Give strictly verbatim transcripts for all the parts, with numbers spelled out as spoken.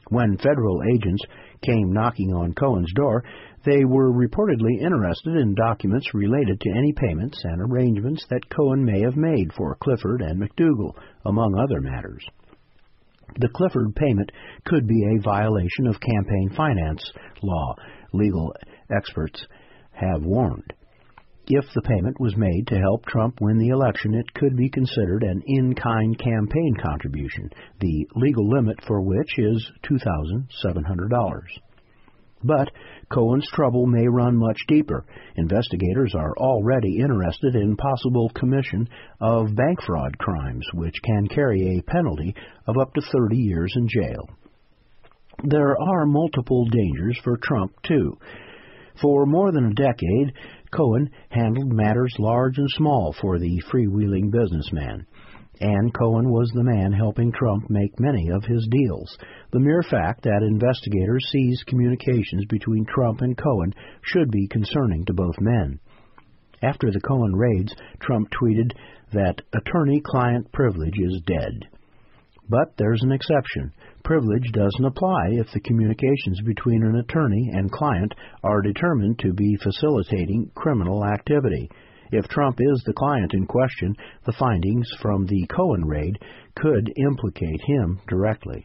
When federal agents came knocking on Cohen's door, they were reportedly interested in documents related to any payments and arrangements that Cohen may have made for Clifford and McDougal, among other matters. The Clifford payment could be a violation of campaign finance law, legal experts have warned. If the payment was made to help Trump win the election, it could be considered an in-kind campaign contribution, the legal limit for which is two thousand seven hundred dollars. But Cohen's trouble may run much deeper. Investigators are already interested in possible commission of bank fraud crimes, which can carry a penalty of up to thirty years in jail. There are multiple dangers for Trump, too. For more than a decade, Cohen handled matters large and small for the freewheeling businessman. And Cohen was the man helping Trump make many of his deals. The mere fact that investigators seized communications between Trump and Cohen should be concerning to both men. After the Cohen raids, Trump tweeted that attorney-client privilege is dead. But there's an exception. Privilege doesn't apply if the communications between an attorney and client are determined to be facilitating criminal activity. If Trump is the client in question, the findings from the Cohen raid could implicate him directly.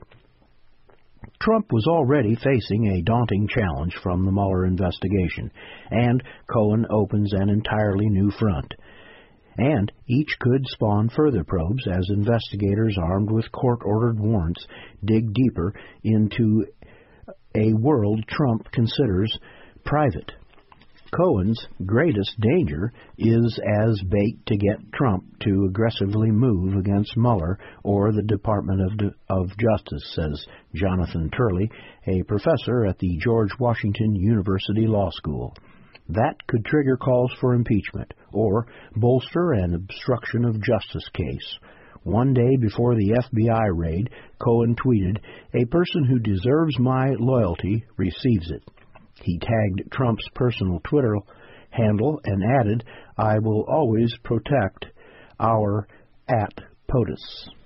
Trump was already facing a daunting challenge from the Mueller investigation, and Cohen opens an entirely new front. And each could spawn further probes as investigators armed with court-ordered warrants dig deeper into a world Trump considers private. Cohen's greatest danger is as bait to get Trump to aggressively move against Mueller or the Department of, De- of Justice, says Jonathan Turley, a professor at the George Washington University Law School. That could trigger calls for impeachment or bolster an obstruction of justice case. One day before the F B I raid, Cohen tweeted, "A person who deserves my loyalty receives it." He tagged Trump's personal Twitter handle and added, "I will always protect our at POTUS."